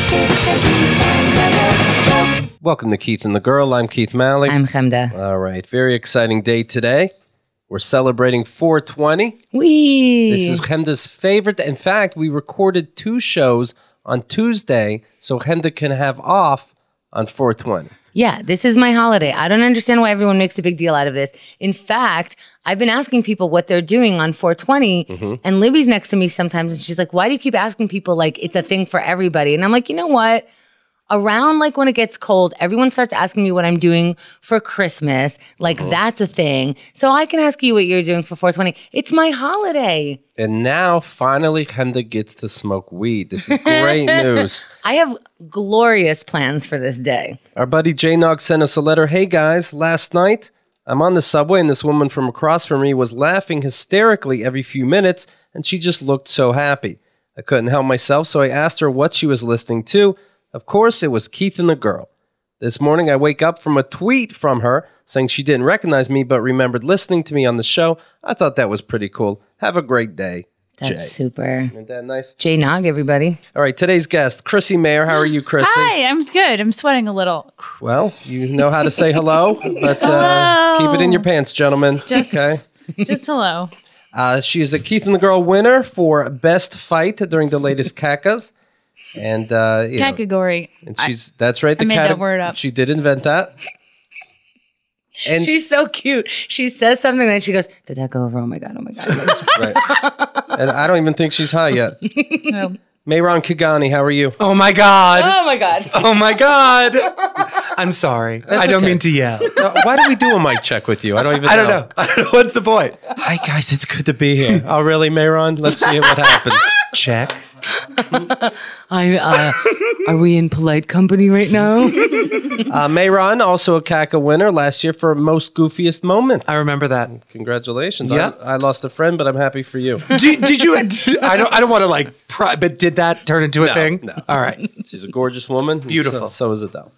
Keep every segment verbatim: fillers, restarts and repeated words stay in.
Welcome to Keith and the Girl. I'm Keith Malley. I'm Chemda. All right. Very exciting day today. We're celebrating four twenty. Wee. This is Chemda's favorite. In fact, we recorded two shows on Tuesday so Chemda can have off on four twenty. Yeah, this is my holiday. I don't understand why everyone makes a big deal out of this. In fact, I've been asking people what they're doing on four twenty, mm-hmm. and Libby's next to me sometimes, and she's like, why do you keep asking people like it's a thing for everybody? And I'm like, you know what? Around like when it gets cold, everyone starts asking me what I'm doing for Christmas. Like mm-hmm. that's a thing. So I can ask you what you're doing for four twenty. It's my holiday. And now finally Chemda gets to smoke weed. This is great news. I have glorious plans for this day. Our buddy J-Nog sent us a letter. Hey guys, last night I'm on the subway and this woman from across from me was laughing hysterically every few minutes and she just looked so happy. I couldn't help myself, so I asked her what she was listening to. Of course, it was Keith and the Girl. This morning, I wake up from a tweet from her saying she didn't recognize me but remembered listening to me on the show. I thought that was pretty cool. Have a great day, That's Jay. super. Isn't that nice? J-Nog, everybody. All right, today's guest, Chrissy Mayer. How are you, Chrissy? Hi, I'm good. I'm sweating a little. Well, you know how to say hello, but uh, hello. keep it in your pants, gentlemen. Just, okay. just hello. Uh, she is a Keith and the Girl winner for Best Fight during the latest C A C As. And uh, you know, category. and she's that's right. The I made cate- that word up. She did invent that. And she's so cute. She says something, then she goes, "Did that go over? Oh my god! Oh my god!" Oh my god. Right. And I don't even think she's high yet. No. Mayron Kigani, how are you? Oh my God. Oh my god! Oh my God. I'm sorry. I don't okay. mean to yell. Now, why do we do a mic check with you? I don't even. I don't know. know. I don't know. What's the point? Hi guys, it's good to be here. Oh really, Mayron? Let's see what happens. Check. I uh, are we in polite company right now? Uh, Mayron, also a C A C A winner last year for most goofiest moment. I remember that. Congratulations. Yeah. I, I lost a friend, but I'm happy for you. Did, did you? I don't. I don't want to like. Pry, but did that turn into a No, thing? no. All right. She's a gorgeous woman. Beautiful. So, so is Adele.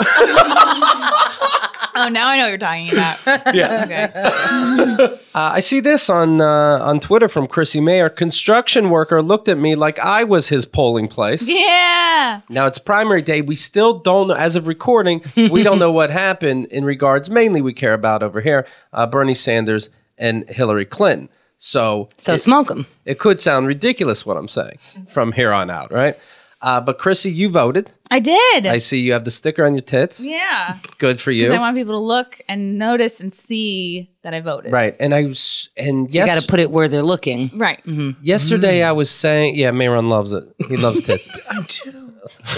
Oh, now I know what you're talking about. Yeah. Okay. Uh, I see this on uh, on Twitter from Chrissy Mayer. Construction worker looked at me like I was his polling place. Yeah. Now it's primary day. We still don't know, as of recording, we don't know what happened in regards, mainly we care about over here, uh, Bernie Sanders and Hillary Clinton. So, So it, smoke them. it could sound ridiculous what I'm saying from here on out, right? Uh, but Chrissy, you voted. I did. I see you have the sticker on your tits. yeah. Good for you. Because I want people to look and notice and see that I voted. Right. And I was, and You got yes, to put it where they're looking. Right. yesterday I was saying, yeah, Mayron loves it. He loves tits. I do.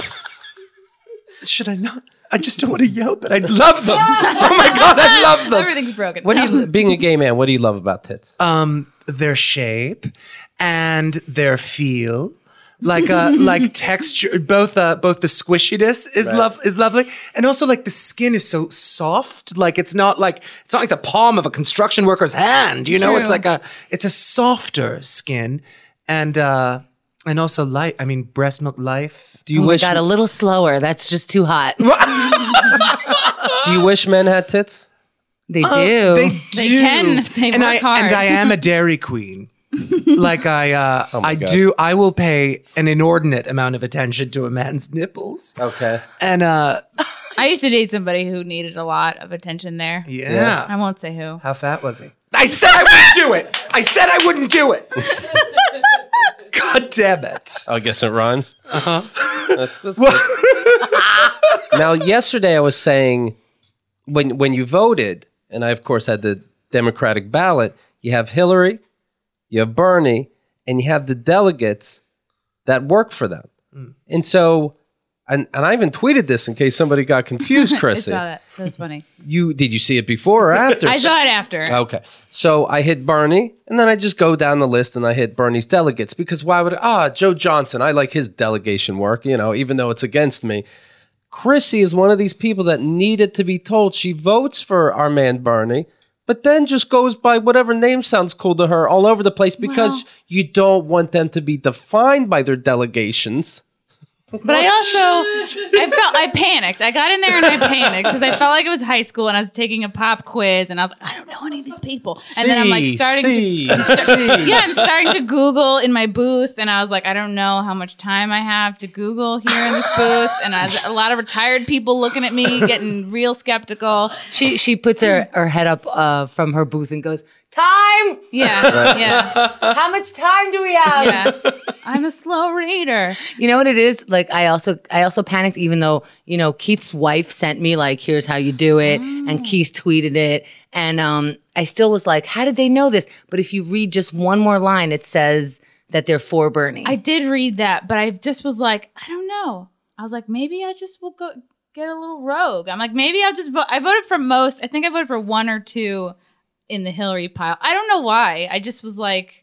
Should I not? I just don't want to yell, but I love them. Oh my God, I love them. Everything's broken. What do you, being a gay man, what do you love about tits? Um, their shape and their feel. Like uh, like texture, both uh, both the squishiness is Right. love is lovely, and also like the skin is so soft. Like it's not like it's not like the palm of a construction worker's hand. You know, True. it's like a it's a softer skin, and uh, and also light. I mean, breast milk life. Do you Oh my wish god, a little slower. That's just too hot. do you wish men had tits? They do. Uh, They do. They can if they and work I, hard. And I am a Dairy Queen. Like I, uh, Oh my I God. do. I will pay an inordinate amount of attention to a man's nipples. Okay. And uh, I used to date somebody who needed a lot of attention there. yeah. I won't say who. How fat was he? I said I wouldn't do it. I said I wouldn't do it. God damn it. I guess it rhymes. Uh-huh. That's, that's good. Now, yesterday I was saying when when you voted, and I, of course, had the Democratic ballot, you have Hillary, you have Bernie, and you have the delegates that work for them. Mm. And so, and, and I even tweeted this in case somebody got confused, I Chrissy. saw that. That's funny. You Did you see it before or after? I saw it after. Okay. So I hit Bernie, and then I just go down the list and I hit Bernie's delegates because why would, ah, Joe Johnson, I like his delegation work, you know, even though it's against me. Chrissy is one of these people that needed to be told she votes for our man Bernie, but then just goes by whatever name sounds cool to her all over the place because Well- you don't want them to be defined by their delegations. But I also, I felt, I panicked. I got in there and I panicked because I felt like it was high school and I was taking a pop quiz and I was like, I don't know any of these people. And then I'm like starting see, to, I'm start- see. yeah, I'm starting to Google in my booth and I was like, I don't know how much time I have to Google here in this booth. And I was, a lot of retired people looking at me, getting real skeptical. She she puts her, her head up uh, from her booth and goes, time. Yeah, yeah, How much time do we have? yeah. I'm a slow reader. You know what it is? Like I also I also panicked even though, you know, Keith's wife sent me like, here's how you do it. Oh. And Keith tweeted it. And um, I still was like, how did they know this? But if you read just one more line, it says that they're for Bernie. I did read that, but I just was like, I don't know. I was like, maybe I just will go get a little rogue. I'm like, maybe I'll just vote. I voted for most. I think I voted for one or two in the Hillary pile. I don't know why. I just was like,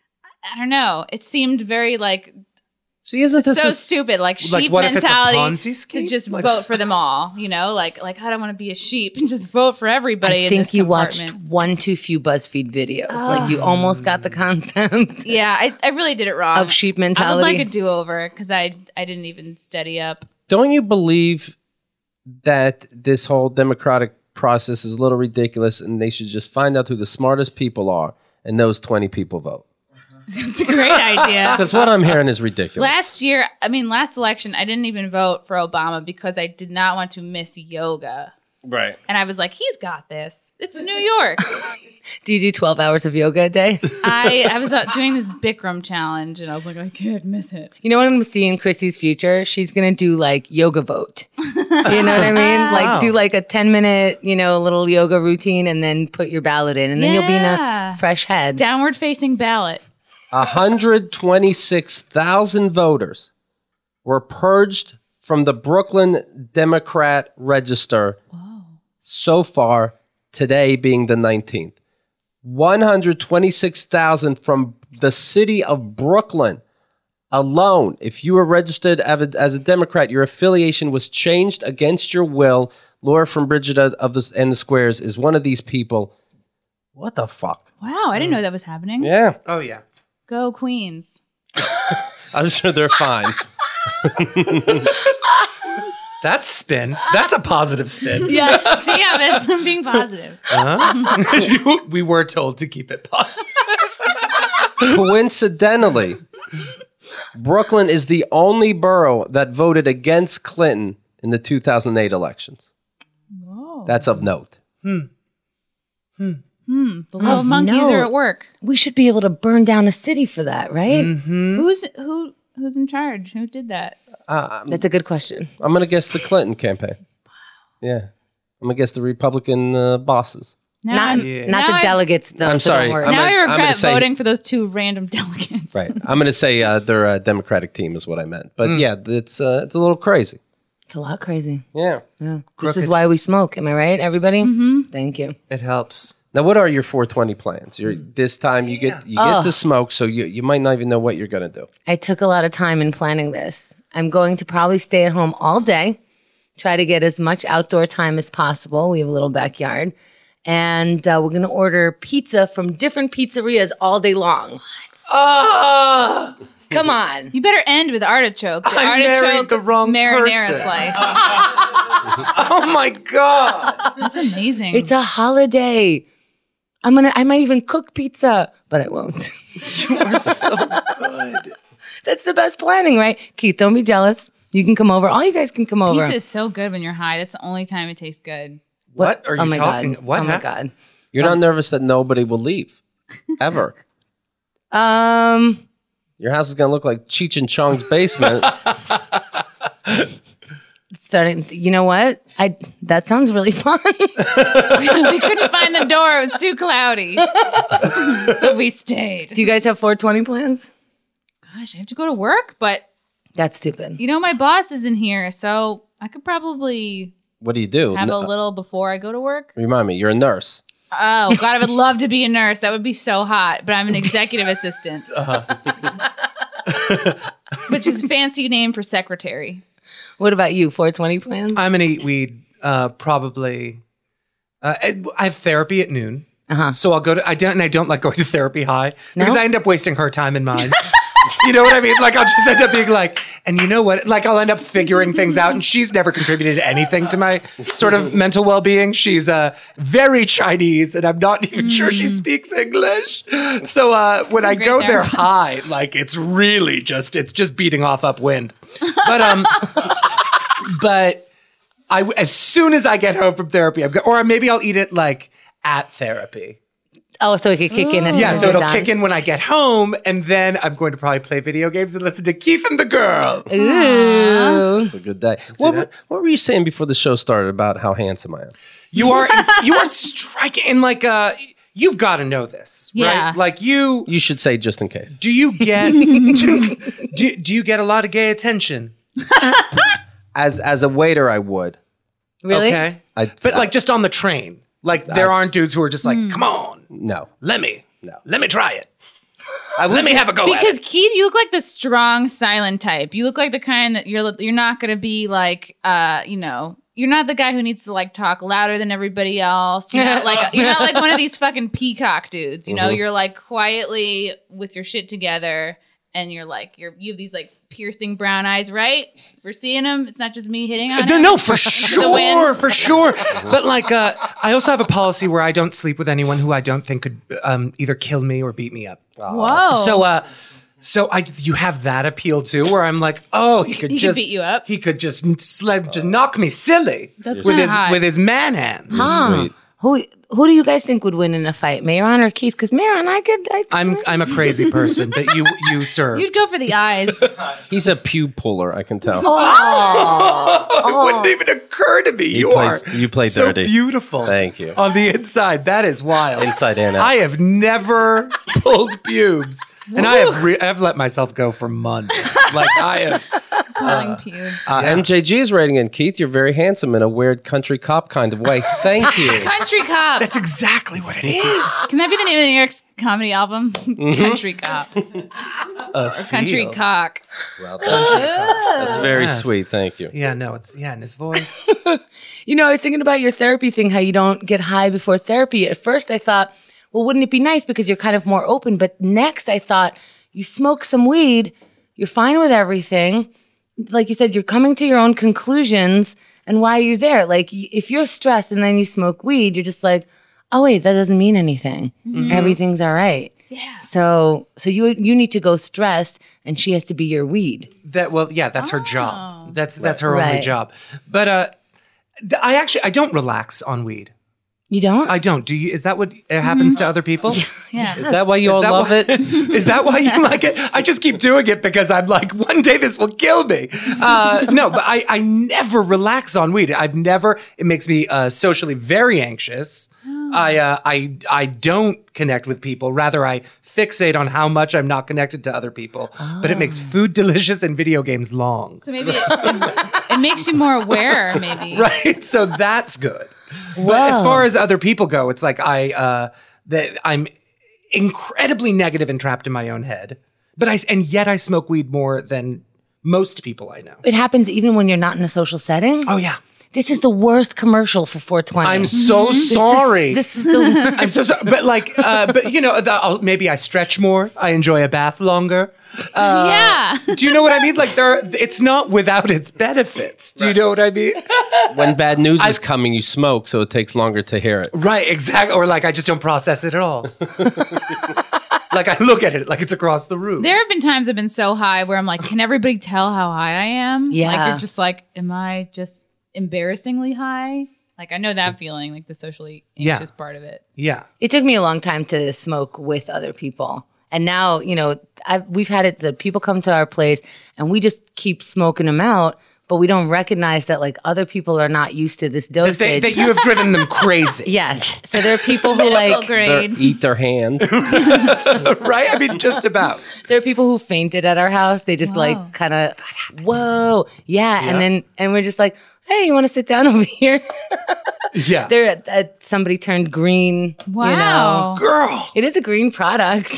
I don't know. It seemed very like See, isn't this so a- stupid, like Like, sheep what if it's a mentality Ponzi scheme? to just Like- vote for them all. You know, like like I don't want to be a sheep and just vote for everybody. I in think this you watched compartment. one too few BuzzFeed videos. Like you almost got the concept Yeah, I, I really did it wrong. of sheep I would mentality. like a do over because I I didn't even study up. Don't you believe that this whole democratic process is a little ridiculous and they should just find out who the smartest people are and those twenty people vote? It's a great idea. Because what I'm hearing is ridiculous. Last year, I mean, last election, I didn't even vote for Obama because I did not want to miss yoga. Right. And I was like, he's got this. It's New York. Do you do twelve hours of yoga a day? I, I was uh, doing this Bikram challenge and I was like, I can't miss it. You know what I'm going to see in Chrissy's future? She's going to do like yoga vote. You know what I mean? Like Wow. do like a ten minute, you know, little yoga routine and then put your ballot in and then you'll be in Yeah. a fresh head. Downward facing ballot. one hundred twenty-six thousand voters were purged from the Brooklyn Democrat Register so far, today being the nineteenth. one hundred twenty-six thousand from the city of Brooklyn alone. If you were registered as a, as a Democrat, your affiliation was changed against your will. Laura from Bridget of the, and the Squares is one of these people. What the fuck? Wow, I didn't know that was happening. Yeah, Oh, yeah. Go Queens. I'm sure they're fine. That's spin. That's a positive spin. Yeah, see, I'm I'm being positive. Uh-huh. We were told to keep it positive. Coincidentally, Brooklyn is the only borough that voted against Clinton in the two thousand eight elections. Whoa. That's of note. Hmm, the little Of monkeys are note. at work. We should be able to burn down a city for that, right? Who's who? Who's in charge? Who did that? Uh, That's a good question. I'm going to guess the Clinton campaign. Yeah. I'm going to guess the Republican uh, bosses. Now Not, I'm- not now the I'm- delegates, though. I'm so don't sorry. worry. I'm now gonna- I I'm gonna regret say- voting for those two random delegates. Right. I'm going to say uh, they're a Democratic team is what I meant. But yeah, it's uh, it's a little crazy. It's a lot crazy. Yeah. Yeah. This is why we smoke. Am I right, everybody? Mm-hmm. Thank you. It helps. Now, what are your four twenty plans? You're, this time you get you get Oh. to smoke, so you, you might not even know what you're going to do. I took a lot of time in planning this. I'm going to probably stay at home all day, try to get as much outdoor time as possible. We have a little backyard. And uh, we're going to order pizza from different pizzerias all day long. Ah! Come on. You better end with artichoke. The I married artichoke the wrong marinara person. slice. Oh my God. That's amazing. It's a holiday. I'm going to, I might even cook pizza, but I won't. You are so good. That's the best planning, right? Keith, don't be jealous. You can come over. All you guys can come over. Pizza is so good when you're high. That's the only time it tastes good. What are you oh my talking? God. What Oh my happened? God. You're not nervous that nobody will leave, ever. Um, Your house is going to look like Cheech and Chong's basement. starting. You know what? I that sounds really fun. We couldn't find the door. It was too cloudy. So we stayed. Do you guys have four twenty plans? Gosh, I have to go to work, but That's stupid. you know, my boss is in here, so I could probably What do you do? have N- a little before I go to work. Remind me, you're a nurse. Oh, God, I would love to be a nurse. That would be so hot, but I'm an executive assistant. Which is a fancy name for secretary. What about you? four twenty plans? I'm gonna eat weed. Uh, probably. Uh, I I have therapy at noon, Uh-huh. so I'll go to. I don't. And I don't like going to therapy high because No? I end up wasting her time and mine. You know what I mean? Like I'll just end up being like, and you know what? Like I'll end up figuring things out, and she's never contributed anything to my sort of mental well-being. She's uh, very Chinese, and I'm not even sure she speaks English. So uh, when I great go there therapist. high, like it's really just it's just beating off upwind. But um, but I as soon as I get home from therapy, I'm go- or maybe I'll eat it like at therapy. Oh, so it could kick in as Yeah, soon as so you're it'll done. kick in when I get home, and then I'm going to probably play video games and listen to Keith and the Girl. Ooh. It's a good day. What, were- that? what were you saying before the show started about how handsome I am? You are you are striking in like uh you've got to know this, Yeah. right? Like you You should say just in case. do you get do, do, do you get a lot of gay attention? As as a waiter, I would. Really? Okay. I, But like just on the train. Like there aren't dudes who are just like, "Come on, no, let me. No. Let me try it. I would Let me have a go at Because it." Keith, you look like the strong, silent type. You look like the kind that you're you're not gonna be like, uh, you know, you're not the guy who needs to like talk louder than everybody else. You're not like you're not like one of these fucking peacock dudes. You know, Mhm. you're like quietly with your shit together, and you're like you're you have these like piercing brown eyes, right? We're seeing them. It's not just me hitting on No, him. no, for the sure, winds. for sure. But like, uh, I also have a policy where I don't sleep with anyone who I don't think could um, either kill me or beat me up. Whoa. So, uh, so I, you have that appeal too, where I'm like, oh, he could He could just beat you up. He could just sled, just knock me silly That's with kinda his hot. with his man hands. Huh. Sweet. Who who do you guys think would win in a fight, Mayron or Keith? Because Mayron, I could. I, I'm I'm a crazy person, but you you serve. You'd go for the eyes. He's a pew puller. I can tell. Oh, It wouldn't even occur to me. You plays- are you play so dirty. beautiful. Thank you. On the inside, that is wild. Inside and out. I have never pulled pubes, and I have re- I've let myself go for months. Like I have. Pulling pubes. Uh, M J G is writing in, Keith, you're very handsome in a weird country cop kind of way. Thank you. Country Cop. That's exactly what it is. Can that be the name of the New York's comedy album? Country Cop. A Or Country feel. Cock. Well, that's, that's very Yes. sweet. Thank you. Yeah, no, it's yeah, in his voice. you know, I was thinking about your therapy thing. How you don't get high before therapy. At first, I thought, well, wouldn't it be nice because you're kind of more open? But next, I thought, you smoke some weed, you're fine with everything. Like you said, you're coming to your own conclusions. And why are you there? Like, y- if you're stressed and then you smoke weed, you're just like, oh wait, that doesn't mean anything. Everything's all right. Yeah. So, so you you need to go stressed, and she has to be your weed. That well, yeah, that's her job. That's that's her only Right. job. But uh, th- I actually I don't relax on weed. You don't? I don't. Do you? Is that what uh, happens to other people? Yeah. Is that why you all that love why- it? Is that why you like it? I just keep doing it because I'm like, one day this will kill me. Uh, no, but I, I never relax on weed. I've never. It makes me uh, socially very anxious. I, uh, I I don't connect with people. Rather, I fixate on how much I'm not connected to other people. But it makes food delicious and video games long. So maybe it, it makes you more aware, maybe. Right? So that's good. But as far as other people go, it's like I uh that I'm incredibly negative and trapped in my own head. But I and yet I smoke weed more than most people I know. It happens even when you're not in a social setting. Oh yeah. This is the worst commercial for four twenty. I'm so sorry. This is the worst. I'm so sorry. But like uh but you know, the, I'll, maybe I stretch more. I enjoy a bath longer. Uh, Yeah. Do you know what I mean? Like there it's not without its benefits. Do you know what I mean? When bad news is coming, you smoke, so it takes longer to hear it. Right, exactly. Or like I just don't process it at all. Like I look at it like it's across the room. There have been times I've been so high where I'm like, can everybody tell how high I am? Like Yeah. you're just like, am I just embarrassing high? Like I know that feeling, like the socially Yeah. anxious part of it. Yeah. It took me a long time to smoke with other people. And now, you know, I've, we've had it that people come to our place and we just keep smoking them out, but we don't recognize that like other people are not used to this That, dosage. they, that you have driven them crazy. yes. So there are people who Middle like, They grade. eat their hand. Right? I mean, just about. there are people who fainted at our house. They just Wow. like kind of, whoa. Yeah. Yeah. And then, and we're just like, hey, you want to sit down over here? Yeah. There, at, at somebody turned green. You know. Wow. Girl. It is a green product.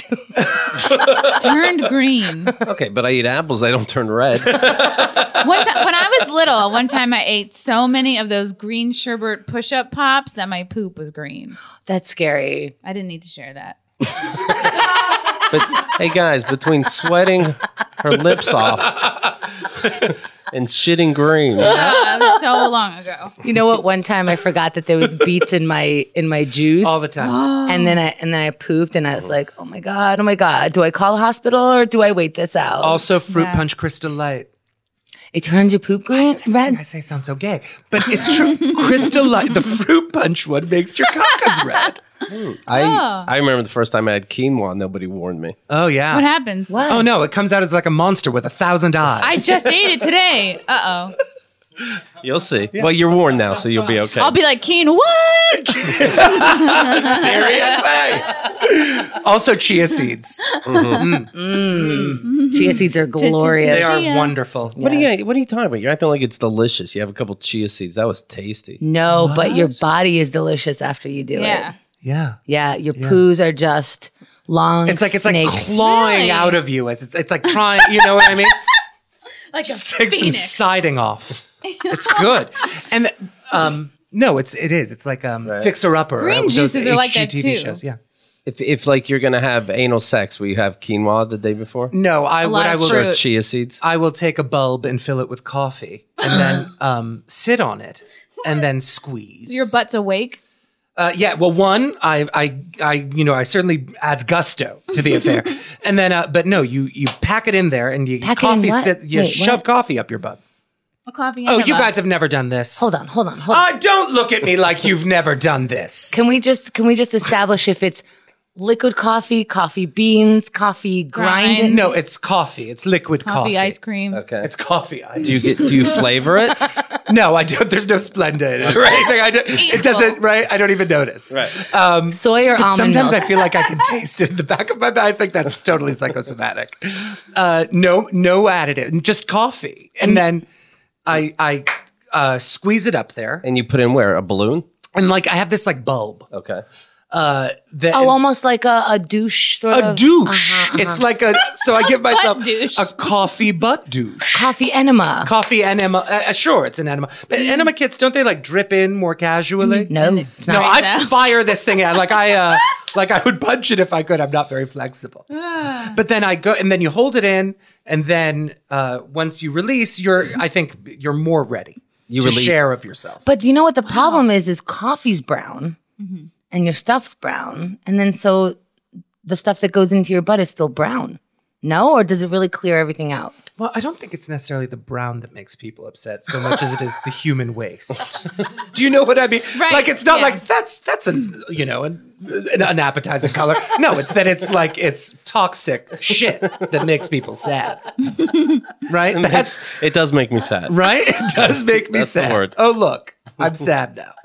Turned green. Okay, but I eat apples. I don't turn red. One time, when I was little, one time I ate so many of those green sherbet push-up pops that my poop was green. That's scary. I didn't need to share that. But hey, guys, between sweating her lips off and shitting green, That was so long ago. You know what? One time I forgot that there was beets in my in my juice. All the time. And then I and then I pooped and I was like, oh my God, oh my God. Do I call a hospital or do I wait this out? Also, Fruit Yeah. Punch Crystal Light. It turns your poop green I red. say sound so gay, but it's true. Crystal Light, the Fruit Punch one, makes your cacas red. I Oh. I remember the first time I had quinoa. Nobody warned me. Oh yeah. What happens? What? Oh no, it comes out as like a monster with a thousand eyes. I just ate it today. Uh oh. You'll see. Well, you're warned now, so you'll be okay. I'll be like, Keen, what? Seriously. Also, chia seeds. Chia seeds are glorious. They are Chia. wonderful. What are you What are you talking about? You're acting like it's delicious. You have a couple chia seeds. That was tasty. No, but your body is delicious after you do Yeah. it. Yeah. Yeah, your poos are just long. It's like it's like snakes. clawing Really? out of you. As it's it's like trying. You know what I mean? Like a Just take some phoenix. siding off. It's good. And um, no, it's it is. It's like um, Right. Fixer Upper. Green uh, those juices are like that, H G T V too. Shows. Yeah. If if like you're gonna have anal sex, will you have quinoa the day before? No, I A what lot I of will fruit. Or chia seeds? I will take a bulb and fill it with coffee, and then um, sit on it, and then squeeze. So your butt's awake. Uh, yeah, well, one, I, I, I, you know, I certainly adds gusto to the affair, and then, uh, but no, you, you pack it in there, and you Pack it in coffee what? sit, you Wait, shove what? coffee up your butt. A coffee. Oh, and a you butt. guys have never done this. Hold on, hold on, hold on. Uh, don't look at me like you've never done this. Can we just can we just establish if it's liquid coffee, coffee beans, coffee grinded? Grind. No, it's coffee. It's liquid coffee. coffee ice cream. Okay. It's coffee ice. do you get do you flavor it? no, I don't. There's no Splenda in it or anything. I don't, it doesn't. Right? I don't even notice. Right. Um, Soy or But almond sometimes milk? I feel like I can taste it in the back of my mouth. I think that's totally psychosomatic. Uh, no, no additive, just coffee, and then I I uh, squeeze it up there, And you put in where? A balloon? and like I have this like bulb. Okay. Uh, that Oh, almost like a, a douche sort a of. douche. Uh-huh, It's like a so I give myself douche. a coffee butt douche. Coffee enema. Coffee enema. Uh, sure, it's an enema, but enema kits don't they like drip in more casually? No, it's No, not. Right I now. fire this thing out like I uh like I would punch it if I could. I'm not very flexible. But then I go and then you hold it in, and then uh, once you release, you're I think you're more ready You to release- share of yourself. But you know what the problem is? Is coffee's brown, and your stuff's brown, and then so the stuff that goes into your butt is still brown. No, or does it really clear everything out? Well, I don't think it's necessarily the brown that makes people upset so much as it is the human waste. Do you know what I mean? Right, Like it's not yeah. like that's that's an you know an, an unappetizing color. No, it's that it's like it's toxic shit that makes people sad. Right? That's It does make me sad. right. It does make me That's the sad. word. Oh look, I'm sad now.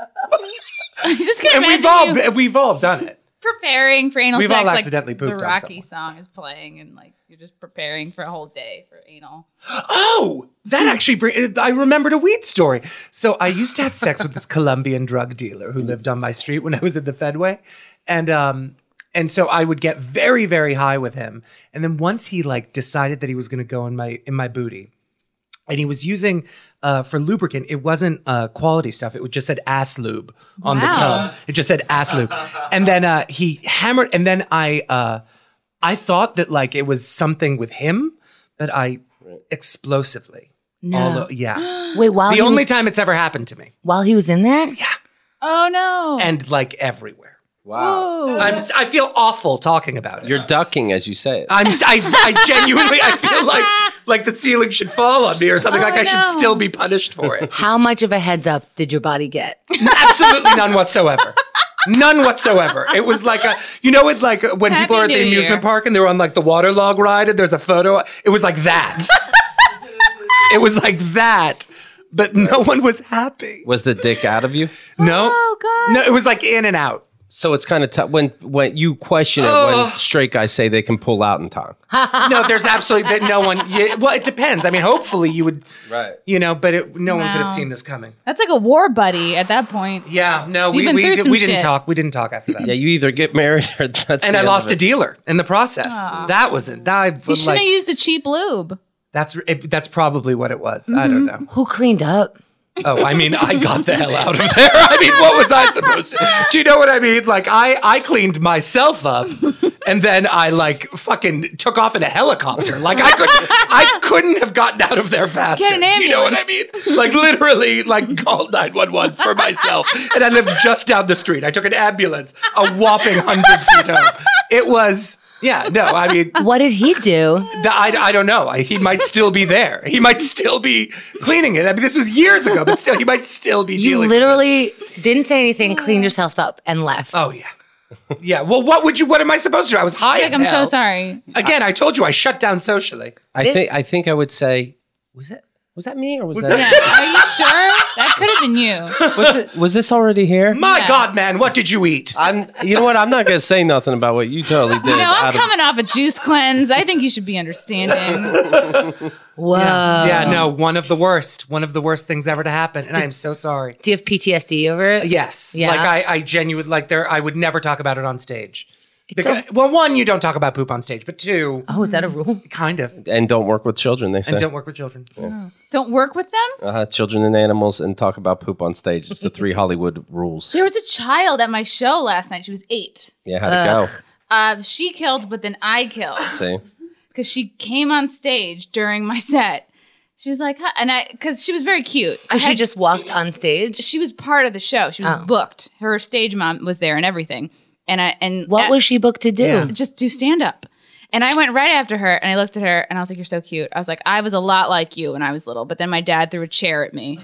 I just can't And we've imagine all you been- we've all done it. preparing for anal We've sex. all like accidentally pooped the on Rocky someone. song is playing, and like you're just preparing for a whole day for anal. Oh, that actually bring, I remembered a weed story. So I used to have sex with this Colombian drug dealer who lived on my street when I was in the Fedway. And um and so I would get very, very high with him. And then once he like decided that he was gonna go in my in my booty, and he was using uh, for lubricant, it wasn't uh, quality stuff. It just said ass lube on the Wow. tub. It just said ass lube. And then uh, he hammered, and then I uh, I thought that like it was something with him, but I explosively. No. All o- yeah. Wait, while The he only was, time it's ever happened to me. while he was in there, Oh no! And like everywhere. Wow. Ooh. I'm, I feel awful talking about it. You're ducking as you say it. I'm, I, I genuinely, I feel like like the ceiling should fall on me or something. Oh, like I should no. still be punished for it. how much of a heads up did your body get? Absolutely none whatsoever. None whatsoever. It was like a, you know, it's like when Happy people are at the New amusement Year. park and they're on like the water log ride and there's a photo. It was like that. It was like that, but no one was happy. Was the dick out of you? No, Oh, God. no, it was like in and out. So it's kind of tough when when you question it Oh. when straight guys say they can pull out in tongue. No, there's absolutely that no one. Yeah, well, it depends. I mean, hopefully you would, Right. you know, but it, no one could have Wow. seen this coming. That's like a war buddy at that point. Yeah, no, You've we been we, through did, some we didn't shit. talk. We didn't talk after that. Yeah, you either get married or that's And the I end lost of a it. dealer in the process. Aw. That was it. That, You shouldn't like, have used the cheap lube. that's it, that's probably what it was. I don't know. Who cleaned up? Oh, I mean, I got the hell out of there. I mean, what was I supposed to? Do you know what I mean? Like, I I cleaned myself up, and then I like fucking took off in a helicopter. Like I couldn't, I couldn't have gotten out of there faster. Get an Do you know what I mean? Like literally, like called nine one one for myself, and I lived just down the street. I took an ambulance, a whopping hundred feet home. It was. Yeah, no, I mean, What did he do? the, I, I don't know. I, he might still be there. He might still be cleaning it. I mean, this was years ago, but still, he might still be You dealing literally didn't say anything, cleaned yourself up, and left. with this. Oh, yeah. Yeah, well, what would you, what am I supposed to do? I was high Like, as I'm hell. so sorry. Again, I told you I shut down socially. I Thi- think I think I would say, was that was that me or was, Was that, Yeah. Are you sure? That could have been you. was it was this already here? My Yeah. God, man, what did you eat? I'm. You know what? I'm not gonna say nothing about what you totally did. No, I'm out of- coming off a juice cleanse. I think you should be understanding. Whoa. Yeah, no, one of the worst, one of the worst things ever to happen. And I am so sorry. Do you have P T S D over it? Yes. Yeah. Like I, I genuinely, like there, I would never talk about it on stage. It's Because, so- well, one, you don't talk about poop on stage, but two, Oh, is that a rule? kind of, and don't work with children. They say and don't work with children. Don't work with them? uh, children and animals and talk about poop on stage. It's the three Hollywood rules. There was a child at my show last night. She was eight. Yeah, how'd it Uh, she killed, but then I killed. go? See, Because she came on stage during my set. She was like, huh? And I, because she was very cute. I Because she had- just walked on stage. she was part of the show. She was Oh. booked. Her stage mom was there and everything. And I, and What at- was she booked to do? Yeah. just do stand up. And I went right after her and I looked at her and I was like, you're so cute. I was like, I was a lot like you when I was little, but then my dad threw a chair at me, which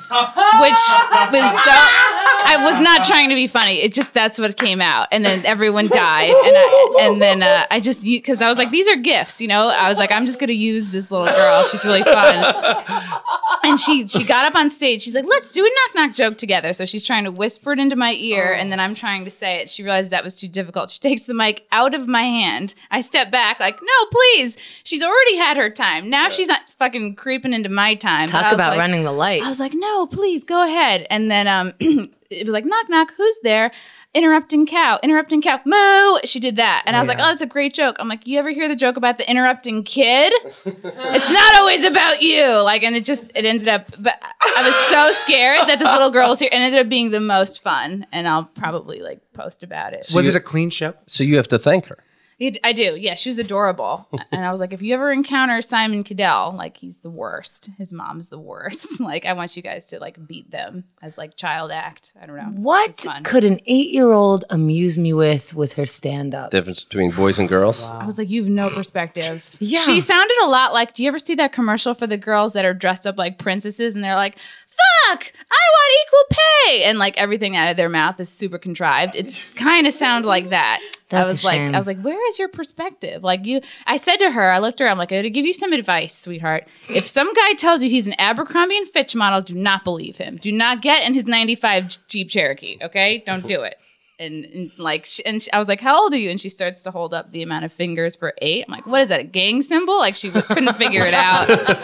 was so, I was not trying to be funny. It just, that's what came out. And then everyone died. And I, and then uh, I just, because I was like, these are gifts, you know? I was like, I'm just going to use this little girl. She's really fun. And she, she got up on stage. She's like, let's do a knock knock joke together. So she's trying to whisper it into my ear and then I'm trying to say it. She realized that was too difficult. She takes the mic out of my hand. I step back like, no, please. She's already had her time. Now she's not fucking creeping into my time. But I Talk was about like- running the light. I was like, no, please go ahead. And then um, it was like, knock, knock, who's there? Interrupting cow, interrupting cow, moo. She did that. And I was like, oh, that's a great joke. I'm like, you ever hear the joke about the interrupting kid? It's not always about you. Like, and it just, it ended up, but I was so scared that this little girl was here and it ended up being the most fun. And I'll probably like post about it. Was you- it a clean show? so you have to thank her. It- I do. Yeah, she was adorable. And I was like, if you ever encounter Simon Cadell, like he's the worst. His mom's the worst. Like I want you guys to like beat them as like child act. I don't know. What It's fun. could an eight-year-old amuse me with with her stand-up? Difference between boys and girls. I was like, you have no perspective. Yeah. She sounded a lot like, do you ever see that commercial for the girls that are dressed up like princesses and they're like, fuck, I want equal pay. And like everything out of their mouth is super contrived. It's kind of sound like that. That's I was a like, shame. I was like, where is your perspective? Like you, I said to her, I looked at her, I'm like, I'm going to give you some advice, sweetheart. If some guy tells you he's an Abercrombie and Fitch model, do not believe him. Do not get in his ninety-five Jeep Cherokee. Okay. Don't do it. And, and like, sh- and sh- I was like, how old are you? And she starts to hold up the amount of fingers for eight. I'm like, what is that, a gang symbol? Like she couldn't figure it out.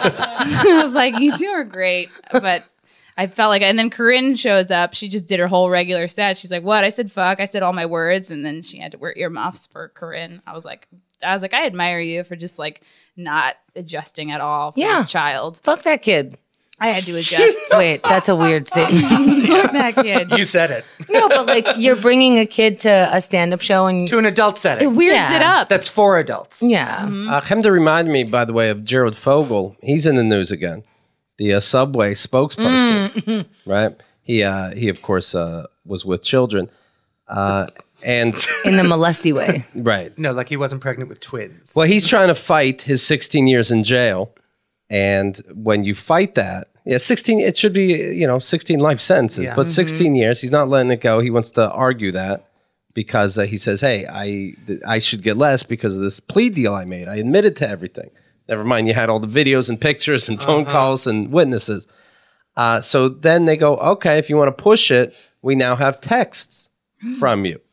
I was like, you two are great. But I felt like, and then Corinne shows up. She just did her whole regular set. She's like, what? I said, fuck. I said all my words. And then she had to wear earmuffs for Corinne. I was like, I was like, I admire you for just like not adjusting at all for Yeah. this child. Fuck that kid. I had to adjust. Wait, that's a weird statement. Fuck that kid. You said it. No, but like you're bringing a kid to a stand-up show and To an adult It setting. weirds Yeah. it up. That's for adults. yeah. Uh, him to remind me, by the way, of Jared Fogle. He's in the news again. The uh, Subway spokesperson, right? He, uh, he of course, uh, was with children, uh, and In the molesty way. right. No, like he wasn't pregnant with twins. Well, he's trying to fight his sixteen years in jail, and when you fight that, yeah, sixteen, it should be you know sixteen life sentences, Yeah. but sixteen years, he's not letting it go. He wants to argue that because uh, he says, "Hey, I th- I should get less because of this plea deal I made. I admitted to everything." Never mind, you had all the videos and pictures and phone calls and witnesses. Uh, so then they go, okay, if you want to push it, we now have texts from you.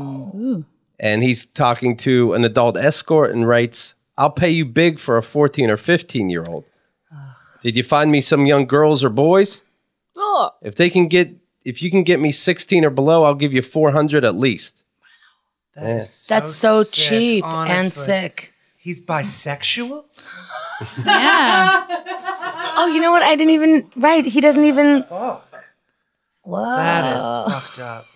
And he's talking to an adult escort and writes, I'll pay you big for a fourteen or fifteen year old. Did you find me some young girls or boys? Ugh. If they can get, if you can get me sixteen or below, I'll give you four hundred at least. That is That's so sick, cheap and honestly. sick. He's bisexual? Yeah. Oh, you know what? I didn't even. Right, he doesn't even. Whoa. That is fucked up.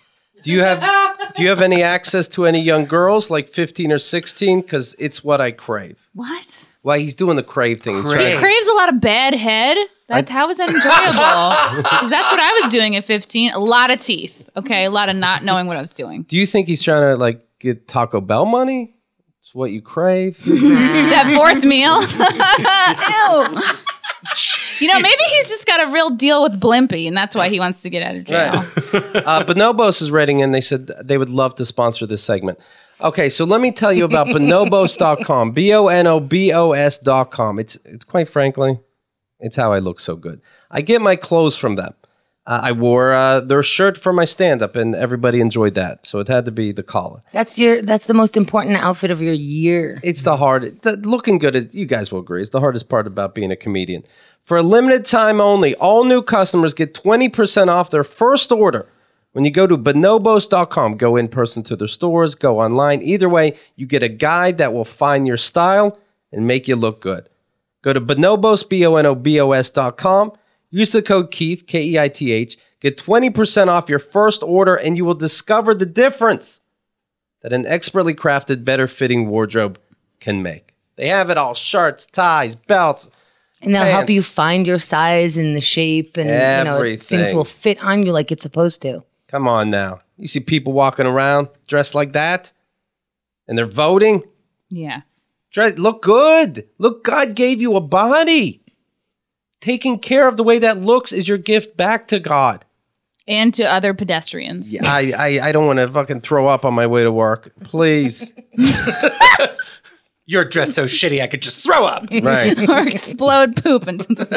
Do you have Do you have any access to any young girls like fifteen or sixteen? Because it's what I crave. What? Well, he's doing the crave thing. He's Crave. trying to- Craves a lot of bad head. That's how is that enjoyable? Because that's what I was doing at fifteen. A lot of teeth. Okay, a lot of not knowing what I was doing. Do you think he's trying to like get Taco Bell money? It's what you crave. That fourth meal. Ew. You know, maybe he's just got a real deal with Blimpie, and that's why he wants to get out of jail. uh, Bonobos is writing in. They said they would love to sponsor this segment. Okay, so let me tell you about bonobos dot com. B O N O B O S dot com. It's, it's quite frankly, it's how I look so good. I get my clothes from them. Uh, I wore uh, their shirt for my stand-up, and everybody enjoyed that. So it had to be the collar. That's your. That's the most important outfit of your year. It's the hard, the, looking good, you guys will agree, it's the hardest part about being a comedian. For a limited time only, all new customers get twenty percent off their first order when you go to bonobos dot com. Go in person to their stores, go online. Either way, you get a guide that will find your style and make you look good. Go to Bonobos, B O N O B O S dot com. Use the code Keith, K E I T H. Get twenty percent off your first order, and you will discover the difference that an expertly crafted, better-fitting wardrobe can make. They have it all: shirts, ties, belts. And they'll help you pants. find your size and the shape, and you know, Everything. things will fit on you like it's supposed to. Come on now. You see people walking around dressed like that, and they're voting. Yeah. Dress, look good. Look, God gave you a body. Taking care of the way that looks is your gift back to God. And to other pedestrians. Yeah, I, I, I don't want to fucking throw up on my way to work. Please. You're dressed so shitty I could just throw up. Right. Or explode poop into the.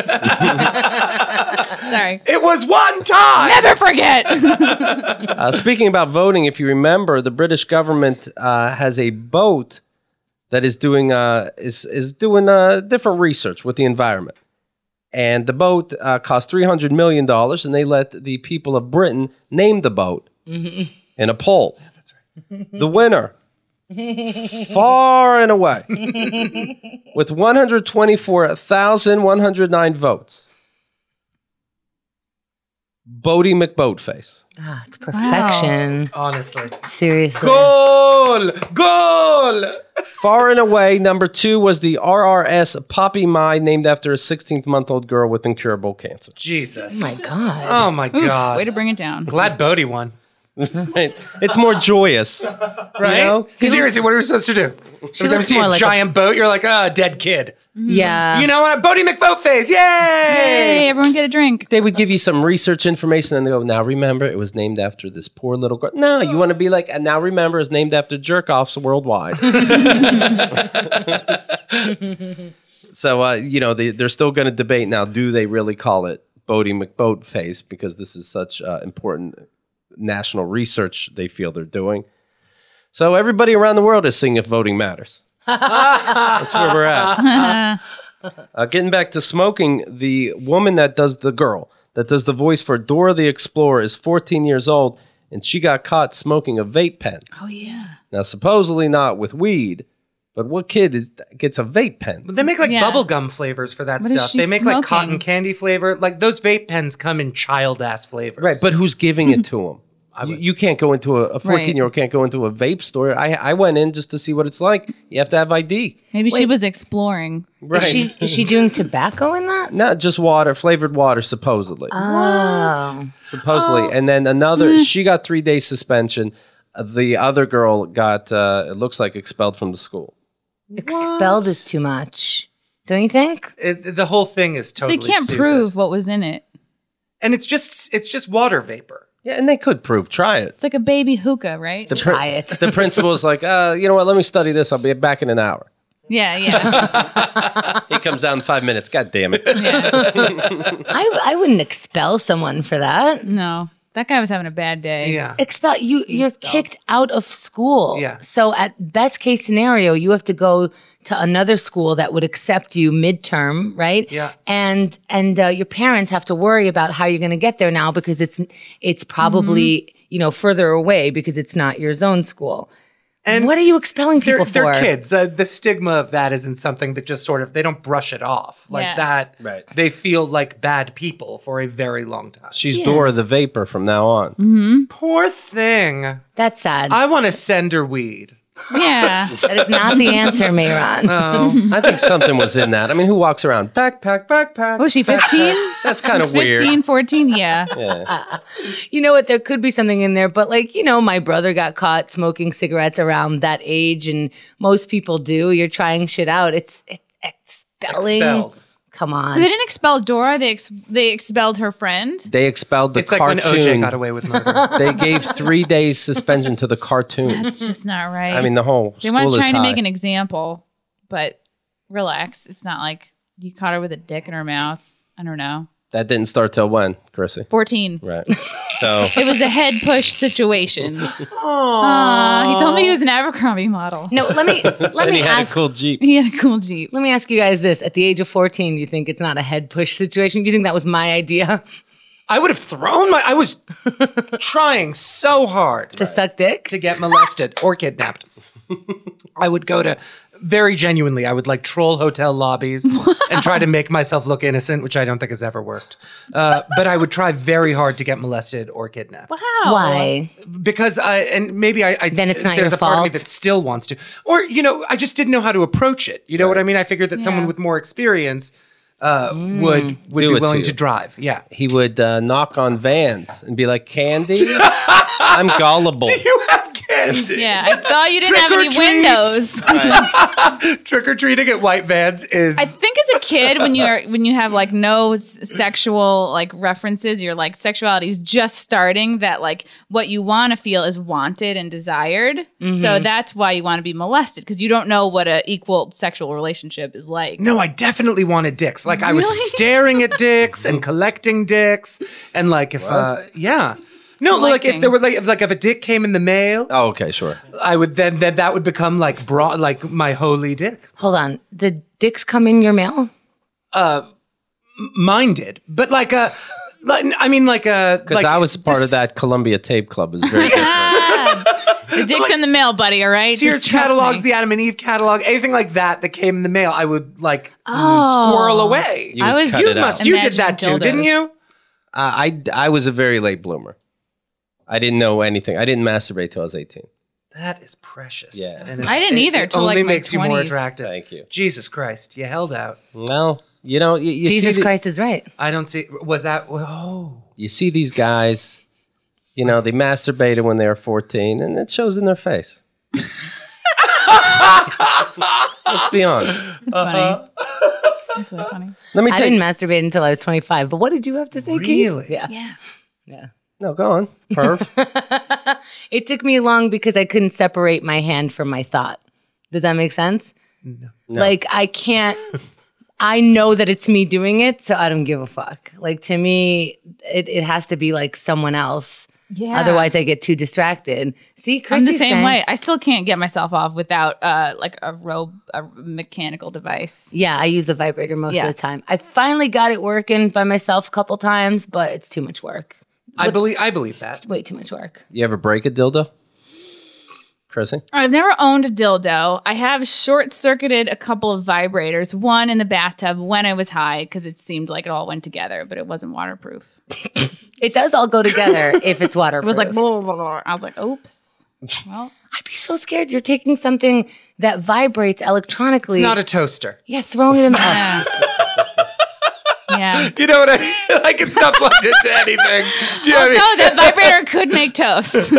Sorry. It was one time. Never forget. Uh, speaking about voting, if you remember, the British government uh, has a boat that is doing uh, is is doing uh, different research with the environment. And the boat uh, cost three hundred million dollars, and they let the people of Britain name the boat in a poll. Yeah, that's right. The winner, far and away, with one hundred twenty-four thousand one hundred nine votes, Bodie McBoatface. Ah, it's perfection. Honestly. Seriously. Goal! Goal! Far and away, number two was the R R S Poppy Mai, named after a sixteen-month-old girl with incurable cancer. Jesus. Oh my God. Oh my Oof, God. way to bring it down. Glad Bodie won. Right? It's more joyous. Right? You know? Seriously, what are we supposed to do? Every time you looks see more a like a- giant boat, you're like, ah, dead kid. Yeah. You know what? Bodie McBoatface. Yay! Hey, everyone get a drink. They would give you some research information and they go, now remember, it was named after this poor little girl. No, you want to be like, and now remember, it's named after jerk-offs worldwide. So, uh, you know, they, they're still going to debate now, do they really call it Bodie McBoatface? Because this is such uh, important national research they feel they're doing. So everybody around the world is seeing if voting matters. That's where we're at. Uh, getting back to smoking, the woman that does the girl, that does the voice for Dora the Explorer is fourteen years old, and she got caught smoking a vape pen. Oh, yeah. Now, supposedly not with weed, but what kid is, gets a vape pen? But they make like Yeah. bubblegum flavors for that What is stuff. she They make like smoking? cotton candy flavor. Like those vape pens come in child ass flavors. Right, but who's giving it to him? You, you can't go into a, a fourteen-year-old can't go into a vape store. I I went in just to see what it's like. You have to have I D. Maybe she was exploring. Right. Is she, is she doing tobacco in that? Not just water, flavored water, supposedly. Oh. supposedly. And then another, she got three days suspension. Uh, The other girl got, uh, it looks like, expelled from the school. Expelled is too much. Don't you think? It, the whole thing is They totally can't stupid. prove what was in it. And it's just it's just water vapor. Yeah, and they could prove. Try it. It's like a baby hookah, right? The prin- Try it. The principal is like, uh, you know what? Let me study this. I'll be back in an hour. Yeah, yeah. He comes out in five minutes. God damn it. I, I wouldn't expel someone for that. No, that guy was having a bad day. Yeah. Expel you. You're kicked out of school. Yeah. So at best case scenario, you have to go to another school that would accept you midterm, right? Yeah. And and uh, your parents have to worry about how you're going to get there now because it's it's probably you know further away because it's not your zone school. And What are you expelling they're, people they're for? kids. Uh, the stigma of that isn't something that just sort of, they don't brush it off. Like Yeah. that, Right. they feel like bad people for a very long time. She's Yeah. Dora the Vapor from now on. Mm-hmm. Poor thing. That's sad. I want to send her weed. Yeah. that is not the answer, Mayron. Oh. I think something was in that. I mean, who walks around backpack, backpack? Was she fifteen? That's kind of weird. fifteen, fourteen, yeah. Yeah. You know what? There could be something in there, but like, you know, my brother got caught smoking cigarettes around that age, and most people do. You're trying shit out. It's, it's expelling. Expelled. Come on. So they didn't expel Dora. They ex- they expelled her friend. They expelled the It's like cartoon. when O J got away with murder. They gave three days suspension to the cartoon. That's just not right. I mean, the whole they school weren't is trying to high. make an example, but relax. It's not like you caught her with a dick in her mouth. I don't know. That didn't start till when, Chrissy? fourteen. Right. So It was a head push situation. Aw, he told me he was an Abercrombie model. no, let me let and me he had ask a cool Jeep. He had a cool Jeep. let me ask you guys this. At the age of fourteen, you think it's not a head push situation? You think that was my idea I would have thrown my. I was trying so hard to suck dick? to get molested or kidnapped. I would go to very genuinely. I would like troll hotel lobbies and try to make myself look innocent, which I don't think has ever worked. Uh, but I would try very hard to get molested or kidnapped Wow. Why? because I and maybe I, I Then it's not there's your a part of me fault. that still wants to, or you know, I just didn't know how to approach it. You know what I mean? I figured that someone Yeah. with more experience uh, Mm. would would Do it be to willing you. to drive. Yeah. He would uh, knock on vans and be like, "Candy, I'm gullible." You have candy. Yeah, I saw you didn't Trick have or any treat. windows. Trick or treating at white vans is. I think as a kid, when you're when you have like no s- sexual like references, your like sexuality is just starting. That like what you want to feel is wanted and desired. So that's why you want to be molested because you don't know what a equal sexual relationship is like. No, I definitely wanted dicks. Like I was Really? staring at dicks and collecting dicks, and like if uh, yeah, no, like if Collecting. there were like if, like if a dick came in the mail, Oh, okay, sure. I would then then that would become like bra like my holy dick. Hold on. Did dicks come in your mail? Mine did, but like a, like, I mean like a Because like I was part of this that Columbia Tape Club. It was very different. Ah, the dick's in the mail, buddy. All right. Sears Just trust catalogs, me. the Adam and Eve catalog, anything like that that came in the mail, I would like Oh. squirrel away. You I would was- cut You it out. must, you did Imagining that too, dildos. didn't you? Uh, I I was a very late bloomer. I didn't know anything. I didn't masturbate till I was eighteen. That is precious. Yeah. And it's- I didn't it- either It till, only like, my makes you more twenties. attractive. Thank you. Jesus Christ, you held out. Well, you know, you, you Jesus see the- Christ is right. I don't see. Was that? Oh, you see these guys, you know, they masturbated when they were fourteen, and it shows in their face. Let's be honest. That's funny. That's really funny. Let me I tell didn't you. masturbate until I was twenty-five. But what did you have to say, Keith? Really? Yeah. Yeah. Yeah. No, go on. Perv. It took me long because I couldn't separate my hand from my thought. Does that make sense? No. Like I can't I know that it's me doing it, so I don't give a fuck. Like to me, it, it has to be like someone else. Yeah. Otherwise I get too distracted. See, I'm the Chrissy's same saying- way. I still can't get myself off without uh like a robe, a mechanical device. Yeah, I use a vibrator most Yeah. of the time. I finally got it working by myself a couple times, but it's too much work. I believe. I believe that. Way too much work. You ever break a dildo? Chrissy? I've never owned a dildo. I have short circuited a couple of vibrators, one in the bathtub when I was high because it seemed like it all went together, but it wasn't waterproof. It does all go together if it's It waterproof. was like, blah, blah, blah. I was like, oops. Well, I'd be so scared you're taking something that vibrates electronically. It's not a toaster. yeah, throwing it in the yeah. yeah. You know what I mean? Like it's not plugged into anything. Do you know what I mean? No, that vibrator could make toast.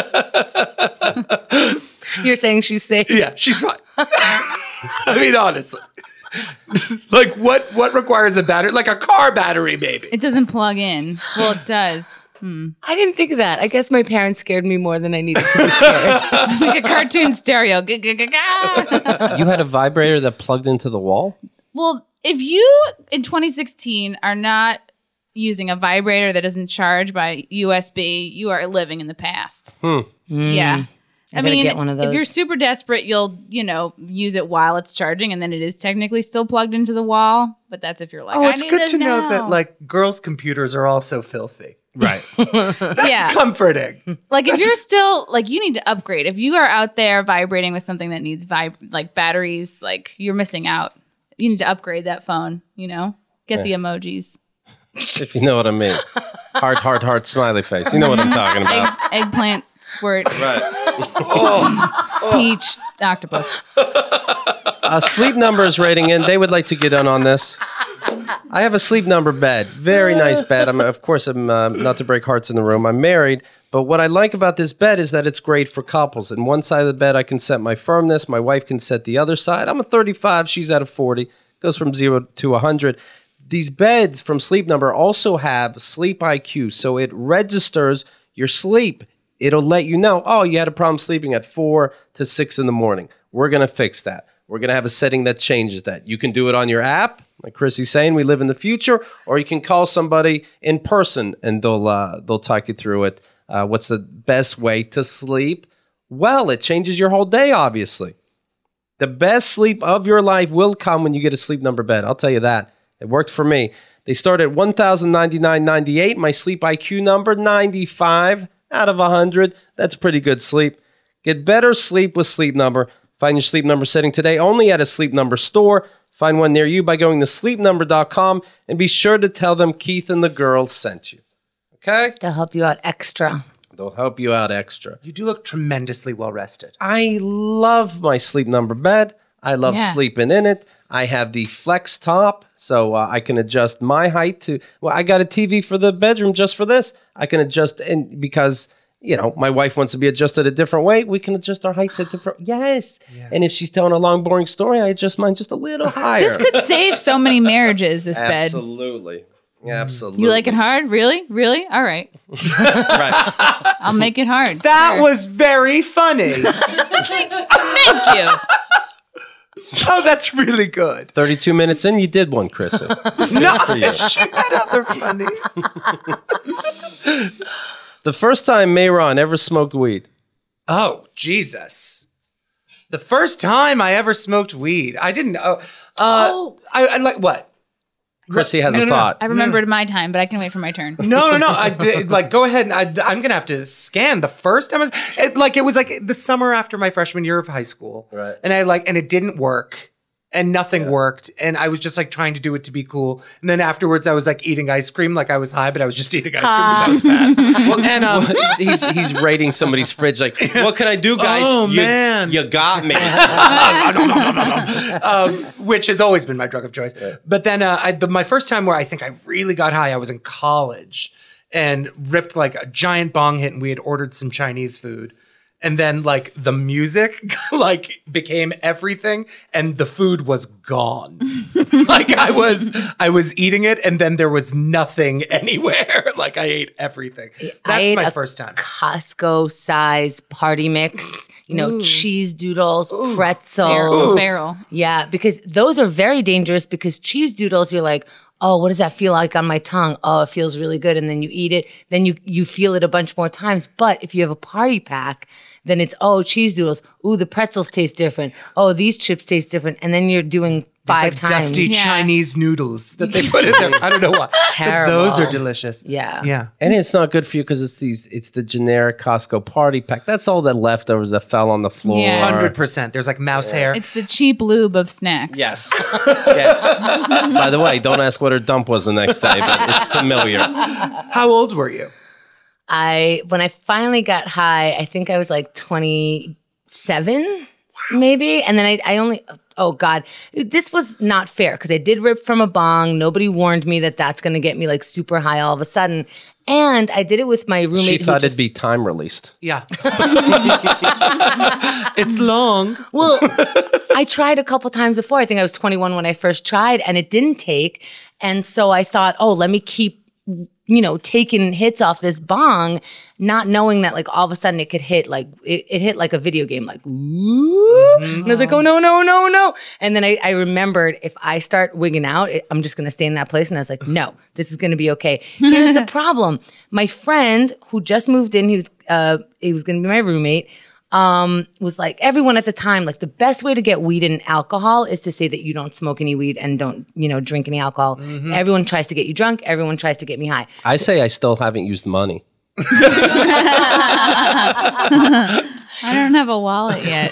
You're saying she's safe. Yeah, she's fine. I mean, honestly. Like what? What requires a battery? Like a car battery, maybe. It doesn't plug in. Well, it does. I didn't think of that. I guess my parents scared me more than I needed to be scared. Like a cartoon stereo. Ga-ga-ga-ga. You had a vibrator that plugged into the wall? Well, if you in twenty sixteen are not using a vibrator that doesn't charge by U S B, you are living in the past. Hmm. Yeah. I I, gotta mean, get one of if you're those. super desperate, you'll, you know, use it while it's charging and then it is technically still plugged into the wall. But that's if you're like, Oh, I it's need good this to know now. that like girls' computers are also filthy. Right. yeah. Comforting. Like if you're still like you need to upgrade. If you are out there vibrating with something that needs vib like batteries, like you're missing out. You need to upgrade that phone, you know? Get Yeah. the emojis. If you know what I mean. Heart, heart, heart, smiley face. You know what I'm talking Egg, about. eggplant squirt, Right. peach, octopus. Uh, sleep numbers rating in. They would like to get in on this. I have a sleep number bed. Very nice bed. I'm, of course, I'm uh, not to break hearts in the room. I'm married. But what I like about this bed is that it's great for couples. In one side of the bed, I can set my firmness. My wife can set the other side. I'm a thirty-five. She's at a forty. Goes from zero to one hundred. These beds from Sleep Number also have Sleep I Q. So it registers your sleep. It'll let you know, oh, you had a problem sleeping at four to six in the morning. We're going to fix that. We're going to have a setting that changes that. You can do it on your app. Like Chrissy's saying, we live in the future. Or you can call somebody in person and they'll uh, they'll talk you through it. Uh, what's the best way to sleep? Well, it changes your whole day, obviously. The best sleep of your life will come when you get a Sleep Number bed. I'll tell you that. It worked for me. They start at one thousand ninety-nine dollars and ninety-eight cents. My Sleep I Q number, ninety-five out of one hundred. That's pretty good sleep. Get better sleep with Sleep Number. Find your Sleep Number setting today only at a Sleep Number store. Find one near you by going to sleep number dot com and be sure to tell them Keith and the girls sent you. Okay? They'll help you out extra. They'll help you out extra. You do look tremendously well rested. I love my Sleep Number bed. I love Yeah. sleeping in it. I have the flex top, so uh, I can adjust my height to. Well, I got a T V for the bedroom just for this. I can adjust, and because you know my wife wants to be adjusted a different way, we can adjust our heights at different. Yes, and if she's telling a long, boring story, I adjust mine just a little higher. This could save so many marriages, this bed. Absolutely, absolutely. You like it hard? Really? Really? All right. Right. I'll make it hard. That Sure. was very funny. Thank you. Oh, that's really good. Thirty-two minutes in, you did one, Chrissy. No, for you. she had other funnies. The first time Mayron ever smoked weed. Oh, Jesus. The first time I ever smoked weed, I didn't know. Uh, Oh. I, I like what? Chrissy has No, a no, no. thought. I remembered my time, but I can wait for my turn. No, no, no. I, like, go ahead. And I, I'm going to have to scan the first time. I was, it, like, it was like the summer after my freshman year of high school. Right. And I like, and it didn't work. And nothing worked. And I was just like trying to do it to be cool. And then afterwards, I was like eating ice cream like I was high, but I was just eating ice cream because I was fat. Well, and um, he's he's raiding somebody's fridge like, what can I do, guys? Oh, you, man. You got me. um, which has always been my drug of choice. But then uh, I, the, my first time where I think I really got high, I was in college and ripped like a giant bong hit, and we had ordered some Chinese food. And then like the music like became everything and the food was gone. Like I was I was eating it and then there was nothing anywhere. Like I ate everything. I That's ate my a first time. Costco size party mix, you know, Ooh. cheese doodles, pretzels. Barrel. Barrel. Yeah, because those are very dangerous because cheese doodles, you're like, oh, what does that feel like on my tongue? Oh, it feels really good. And then you eat it. Then you, you feel it a bunch more times. But if you have a party pack, then it's, oh, cheese doodles. Ooh, the pretzels taste different. Oh, these chips taste different. And then you're doing five Like times. dusty Yeah. Chinese noodles that they put in there. I don't know why. But Terrible. those are delicious. Yeah. Yeah. And it's not good for you because it's these it's the generic Costco party pack. That's all the leftovers that fell on the floor. Yeah. one hundred percent. There's like mouse hair. It's the cheap lube of snacks. Yes. Yes. By the way, don't ask what her dump was the next day, but it's familiar. How old were you? I when I finally got high, I think I was like twenty-seven, maybe. And then I, I only oh God, this was not fair because I did rip from a bong. Nobody warned me that that's going to get me like super high all of a sudden. And I did it with my roommate. She who thought just- it'd be time released. Yeah. It's long. Well, I tried a couple times before. I think I was twenty-one when I first tried, and it didn't take. And so I thought, oh, let me keep, you know, taking hits off this bong, not knowing that like all of a sudden it could hit like it, it hit like a video game, like ooh. And I was like, oh no, no, no, no. And then I, I remembered if I start wigging out, it, I'm just gonna stay in that place. And I was like, no, this is gonna be okay. Here's the problem: my friend who just moved in, he was uh, he was gonna be my roommate. um, was like, everyone at the time, like the best way to get weed and alcohol is to say that you don't smoke any weed and don't, you know, drink any alcohol. Mm-hmm. Everyone tries to get you drunk. Everyone tries to get me high. I say I still haven't used money. I don't have a wallet yet.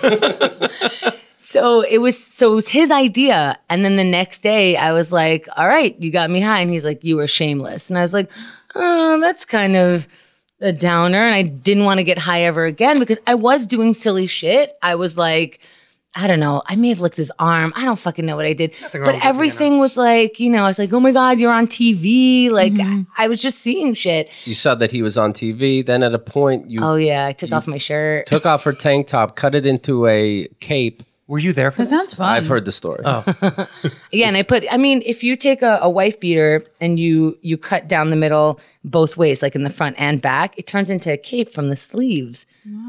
So it was, so it was his idea. And then the next day I was like, all right, you got me high. And he's like, you were shameless. And I was like, oh, that's kind of a downer. And I didn't want to get high ever again because I was doing silly shit. I was like, I don't know. I may have licked his arm. I don't fucking know what I did. nothing wrong But with licking an everything was like, you know, I was like, oh my God, you're on T V. Like Mm-hmm. I, I was just seeing shit. You saw that he was on T V. Then at a point, you Oh yeah. I took off my shirt. took off her tank top, cut it into a cape. Were you there for That this? sounds fun. I've heard the story. Oh, Yeah, and I put. I mean, if you take a, a wife beater and you you cut down the middle both ways, like in the front and back, it turns into a cape from the sleeves.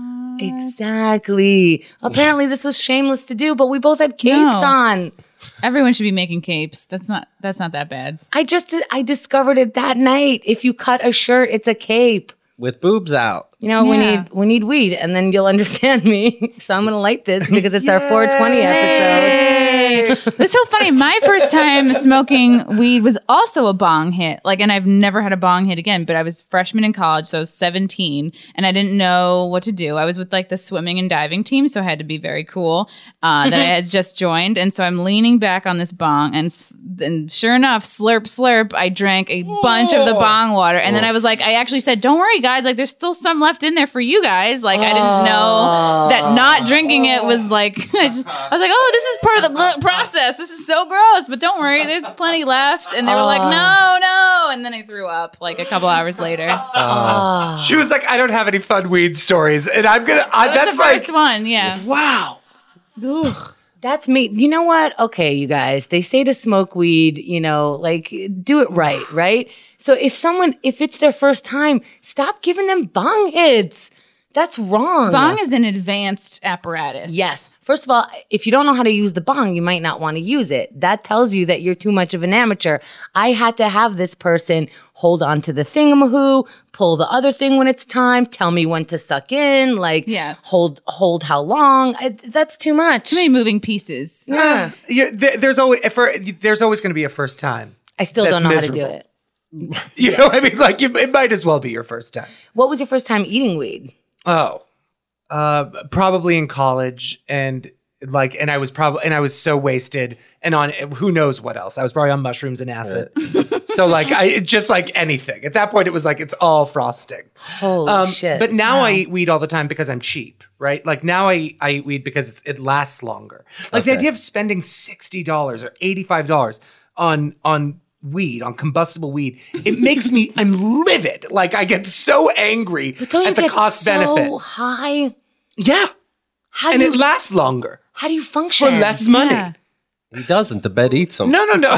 Exactly. Apparently, this was shameless to do, but we both had capes No. on. Everyone should be making capes. That's not that's not that bad. I just I discovered it that night. If you cut a shirt, it's a cape. With boobs out. You know, we Yeah. need we need weed, and then you'll understand me. So I'm gonna light this because it's our four twenty episode. It's so funny. My first time smoking weed was also a bong hit. Like, and I've never had a bong hit again, but I was freshman in college, so I was seventeen, and I didn't know what to do. I was with like the swimming and diving team, so I had to be very cool uh, that I had just joined. And so I'm leaning back on this bong, and, s- and sure enough, slurp, slurp, I drank a bunch of the bong water. And then I was like, I actually said, don't worry, guys. Like, there's still some left in there for you guys. Like, I didn't know that not drinking it was like, I just, I was like, oh, this is part of the bl- process. This is so gross, but don't worry, there's plenty left. And they were like, no, no. And then I threw up like a couple hours later. she was like, I don't have any fun weed stories, and I'm gonna. I, That that's was the like, first one, yeah. wow. That's me. You know what? Okay, you guys, they say to smoke weed, you know, like do it right, right? So if someone, if it's their first time, stop giving them bong hits. That's wrong. Bong is an advanced apparatus. Yes. First of all, if you don't know how to use the bong, you might not want to use it. That tells you that you're too much of an amateur. I had to have this person hold on to the thingamahoo, pull the other thing when it's time, tell me when to suck in, like Yeah. hold hold how long. I, that's too much. Too many moving pieces. Yeah. You, th- there's always for there's always going to be a first time. I still That's don't know miserable. how to do it. You know, what I mean, like you, it might as well be your first time. What was your first time eating weed? Oh, uh, probably in college, and like, and I was probably, and I was so wasted, and on who knows what else. I was probably on mushrooms and acid. So like, I just like anything at that point, it was like it's all frosting. Holy Um, shit. But now I eat weed all the time because I'm cheap, right? Like now I, I eat weed because it's, it lasts longer. Like the Okay. idea of spending sixty dollars or eighty-five dollars on on weed, on combustible weed, it makes me, I'm livid. Like I get so angry But don't you at the get cost so benefit. high? Yeah. How And do it you, lasts longer how do you for function? less money. Yeah. He doesn't. The bed eats him. No, no, no.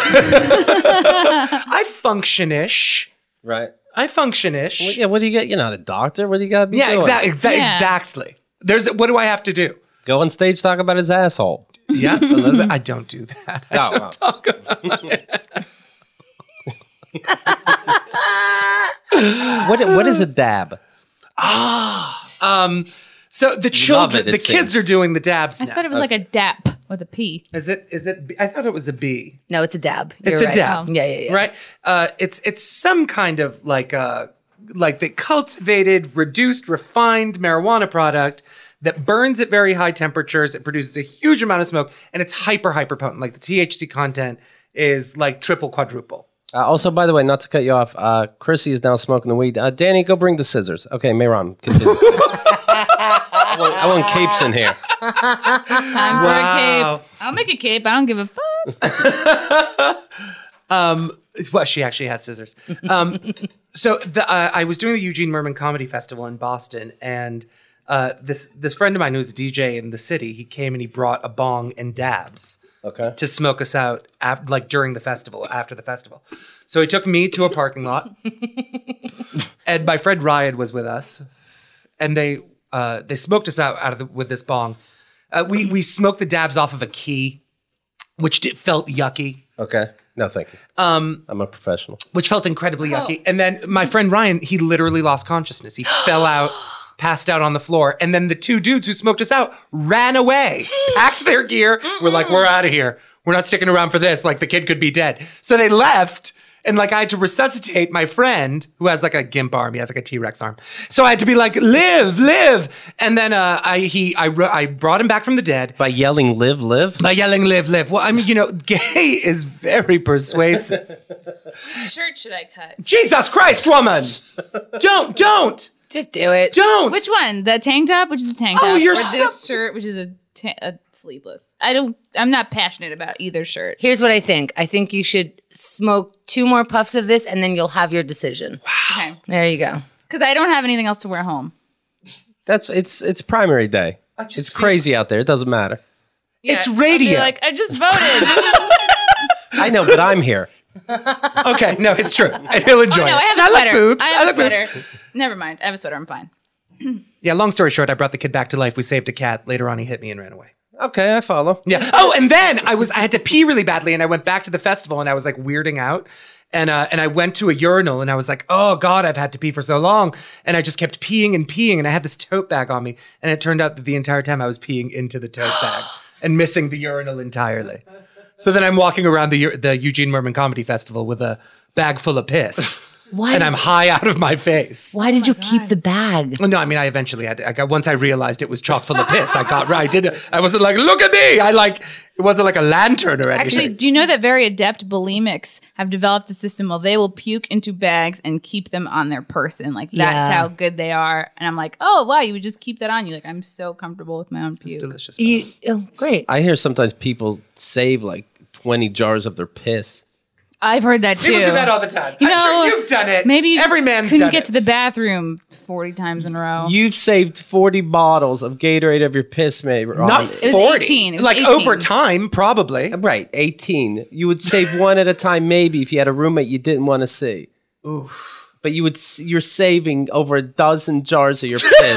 I function-ish. Right. I function-ish. Well, yeah, what do you get? You're not a doctor. What do you got to be yeah, doing? exactly. That- Yeah. Exactly. There's, what do I have to do? Go on stage, talk about his asshole. Yeah, a little bit. I don't do that. I No, don't no. talk about it. What what is a dab? Um, so the love children, it, it the kids seems. are doing the dabs I now. thought it was like a dap with a P. Is it? Is it? B- I thought it was a B. No, it's a dab. It's You're a right. dab. Yeah, yeah, yeah. Right. Uh, it's it's some kind of like uh like the cultivated, reduced, refined marijuana product that burns at very high temperatures. It produces a huge amount of smoke, and it's hyper hyper potent. Like the T H C content is like triple quadruple. Uh, also, by the way, not to cut you off, uh, Chrissy is now smoking the weed. Uh, Danny, go bring the scissors. Okay, Mayron, continue. I, want, I want capes in here. Time for Wow. a cape. I'll make a cape. I don't give a fuck. Um, well, she actually has scissors. Um, so the, uh, I was doing the Eugene Merman Comedy Festival in Boston, and uh, this this friend of mine who was a D J in the city, he came and he brought a bong and dabs Okay. to smoke us out, af- like during the festival, after the festival. So he took me to a parking lot, and my friend Ryan was with us, and they uh, they smoked us out out of the, with this bong. Uh, we we smoked the dabs off of a key, which did, felt yucky. Okay. No, thank you. Um, I'm a professional. which felt incredibly yucky. And then my friend Ryan, he literally lost consciousness. He fell out passed out on the floor. And then the two dudes who smoked us out ran away, packed their gear. We're like, we're out of here. We're not sticking around for this. Like, the kid could be dead. So they left. And like, I had to resuscitate my friend who has like a gimp arm. He has like a T-Rex arm. So I had to be like, live, live. And then uh, I he I, I brought him back from the dead. By yelling, live, live? By yelling, live, live. Well, I mean, you know, gay is very persuasive. Shirt should I cut? Jesus Christ, woman. Don't, don't, Just do it. don't. Which one? The tank top, which is a tank top, Oh, you're or so- this shirt, which is a, ta- a sleeveless. I don't. I'm not passionate about either shirt. Here's what I think. I think you should smoke two more puffs of this and then you'll have your decision. Okay. There you go. Because I don't have anything else to wear home. That's it's it's primary day. just It's feel- crazy out there. It doesn't matter. It's I'll be radio. like, I just voted. I know, but I'm here. Okay, no, it's true. And he'll enjoy Oh, no, it. I have And a I sweater. like boobs. I have a like sweater. boobs. Never mind. I have a sweater. I'm fine. Yeah, long story short, I brought the kid back to life. We saved a cat. Later on, he hit me and ran away. Okay, I follow. Yeah. Oh, and then I was I had to pee really badly, and I went back to the festival, and I was like weirding out, and uh, and I went to a urinal, and I was like, oh God, I've had to pee for so long, and I just kept peeing and peeing, and I had this tote bag on me, and it turned out that the entire time I was peeing into the tote bag and missing the urinal entirely. So then I'm walking around the Eu- the Eugene Merman Comedy Festival with a bag full of piss, Why? and I'm high out of my face. Why did you keep the bag? No, I mean, I eventually had to, I got, once I realized it was chock full of piss, I got right. I did it. I wasn't like, look at me. I like, it wasn't like a lantern or anything. Actually, do you know that very adept bulimics have developed a system where they will puke into bags and keep them on their person? Like, that's Yeah. how good they are. And I'm like, oh, wow, you would just keep that on you. Like, I'm so comfortable with my own puke. It's delicious. You, oh, great. I hear sometimes people save like twenty jars of their piss. I've heard that too. People do that all the time. You I'm know, sure you've done it. Maybe you Every just man's couldn't done get it. to the bathroom forty times in a row. You've saved forty bottles of Gatorade of your piss, maybe. Not It was forty. eighteen. It was like eighteen. over time, probably. Right, eighteen. You would save one at a time, maybe, if you had a roommate you didn't want to see. Oof. But you would, s- you're saving over a dozen jars of your piss.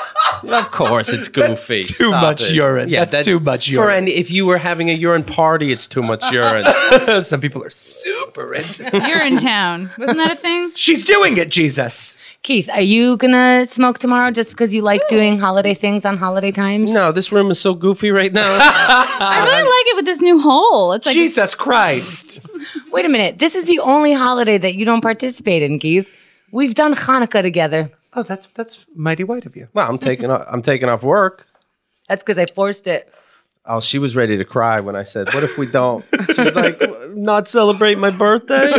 Of course, it's goofy. That's too Stop much it. urine. That's that- too much For urine. any, if you were having a urine party, it's too much urine. Some people are super into it. You're in town. Wasn't that a thing? She's doing it, Jesus. Keith, are you going to smoke tomorrow just because you like doing holiday things on holiday times? No, this room is so goofy right now. I really like it with this new hole. It's like Jesus Christ. Wait a minute. This is the only holiday that you don't participate in, Keith. We've done Hanukkah together. Oh, that's that's mighty white of you. Well, I'm taking off, I'm taking off work. That's because I forced it. Oh, she was ready to cry when I said, "What if we don't?" She's like, "Not celebrate my birthday."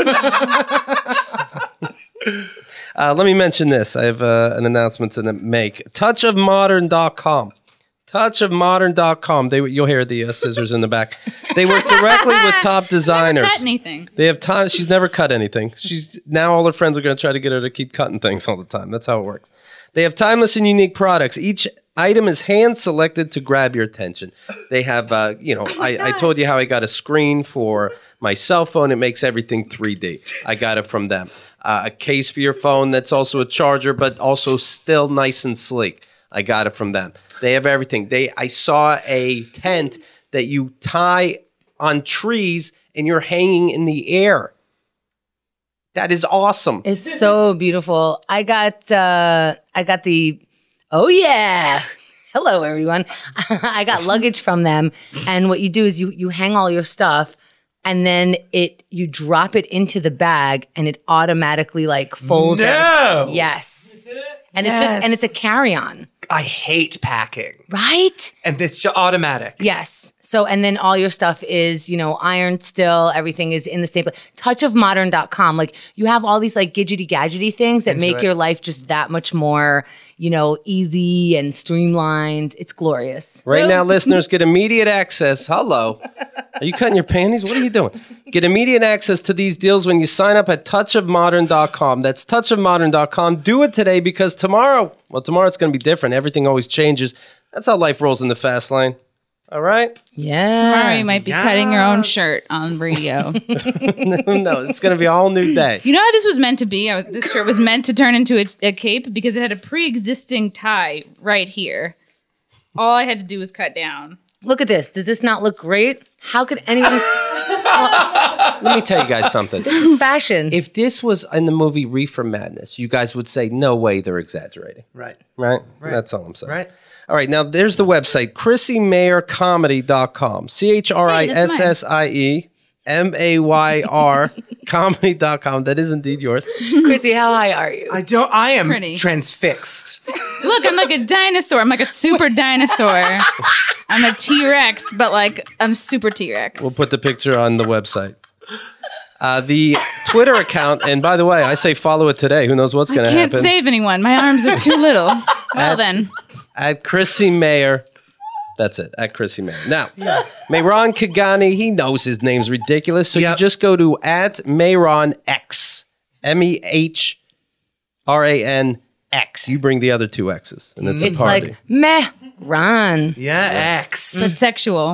uh, let me mention this. I have uh, an announcement to make. touch of modern dot com. touch of modern dot com. They you'll hear the uh, scissors in the back. They work directly with top designers. cut anything. They have time. She's never cut anything. She's now all her friends are going to try to get her to keep cutting things all the time. That's how it works. They have timeless and unique products. Each item is hand selected to grab your attention. They have, uh, you know, I, I told you how I got a screen for my cell phone. It makes everything three D. I got it from them. Uh, a case for your phone that's also a charger, but also still nice and sleek. I got it from them. They have everything. They I saw a tent that you tie on trees and you're hanging in the air. That is awesome. It's so beautiful. I got uh I got the oh yeah. Hello everyone. I got luggage from them, and what you do is you you hang all your stuff and then it you drop it into the bag and it automatically like folds No. everything. Yes. And it's just and it's a carry-on. I hate packing. Right? And it's just automatic. Yes. So, and then all your stuff is, you know, ironed still. Everything is in the same place. touch of modern dot com. Like, you have all these, like, gadgety gadgety things that Into make it. your life just that much more, you know, easy and streamlined. It's glorious. Right now, listeners get immediate access. Hello. Are you cutting your panties? What are you doing? Get immediate access to these deals when you sign up at touch of modern dot com. That's touch of modern dot com. Do it today because tomorrow, well, tomorrow it's going to be different. Everything always changes. That's how life rolls in the fast lane. All right? Yeah. Tomorrow you might be cutting your own Yes. shirt on radio. No, it's going to be a whole new day. You know how this was meant to be? I was, this shirt was meant to turn into a, a cape because it had a pre-existing tie right here. All I had to do was cut down. Look at this. Does this not look great? How could anyone... Let me tell you guys something. This is fashion. If this was in the movie Reefer Madness, you guys would say, no way they're exaggerating. Right. Right? That's all I'm saying. Right. All right, now there's the website, chrissy mayer comedy dot com. C H R I S S I E M A Y R comedy dot com. That is indeed yours. Chrissy, how high are you? I don't. I am Pretty. transfixed. Look, I'm like a dinosaur. I'm like a super dinosaur. I'm a T-Rex, but like I'm super T-Rex. We'll put the picture on the website. Uh, the Twitter account, and by the way, I say follow it today. Who knows what's I going to can't happen? save anyone. My arms are too little. Well At- then. At Chrissy Mayer. That's it. At Chrissy Mayer. Now, Mayron Kagani, he knows his name's ridiculous. So Yep. you just go to at Mayron X. M E H R A N X. You bring the other two X's. And it's a It's party. like meh, Ron. Yeah, X. But sexual.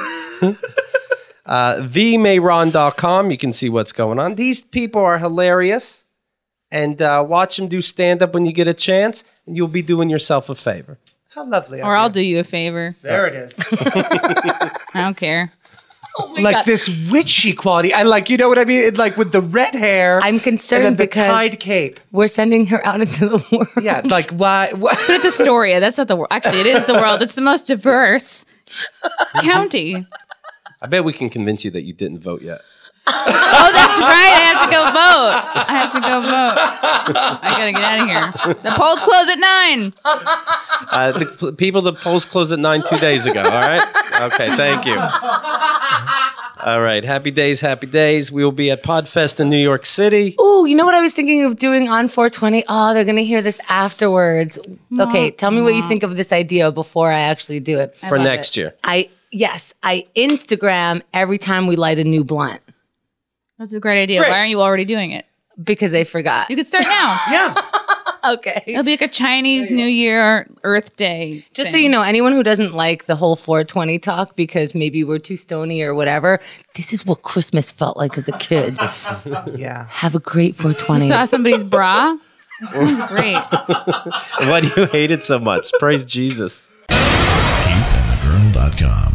uh, the mayron dot com. You can see what's going on. These people are hilarious. And uh, watch them do stand-up when you get a chance. And you'll be doing yourself a favor. How lovely. Or I'll do you a favor. There it is. I don't care. Like this witchy quality. I like, you know what I mean? It, like with the red hair. I'm concerned and then the because tied cape. we're sending her out into the world. Yeah, like why? why? But it's Astoria. That's not the world. Actually, it is the world. It's the most diverse county. I bet we can convince you that you didn't vote yet. Oh, that's right. I have to go vote. I have to go vote. I gotta get out of here. The polls close at nine. Uh, the p- people, the polls closed at nine two days ago. All right. Okay. Thank you. All right. Happy days. Happy days. We will be at Podfest in New York City. Oh, you know what I was thinking of doing on four twenty? Oh, they're going to hear this afterwards. Okay, tell me what you think of this idea before I actually do it. For love next it. year. I yes, I Instagram every time we light a new blunt That's a great idea. Great. Why aren't you already doing it? because I forgot. You could start now. Yeah. Okay. It'll be like a Chinese New Year Earth Day. Just so thing. you know, anyone who doesn't like the whole four twenty talk because maybe we're too stony or whatever, this is what Christmas felt like as a kid. Yeah. Have a great four twenty. saw somebody's bra. That sounds great. Why do you hate it so much? Praise Jesus. keith and the girl dot com